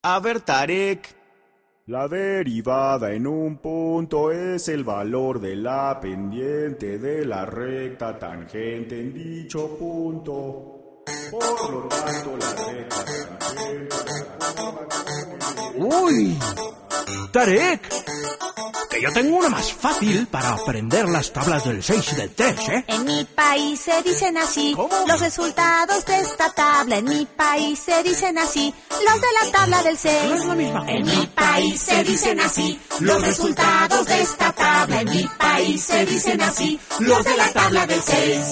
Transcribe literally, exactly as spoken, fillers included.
A ver, Tarek. La derivada en un punto es el valor de la pendiente de la recta tangente en dicho punto. Por lo tanto, la recta tangente... ¡Uy! ¡Tarek! Que yo tengo una más fácil para aprender las tablas del seis y del tres, ¿eh? En mi país se dicen así. ¿Cómo? Los resultados de esta tabla. En mi país se dicen así. Los de la tabla del seis. No es la misma. En mi país se dicen así. Los resultados de esta tabla. En mi país se dicen así. Los de la tabla del seis.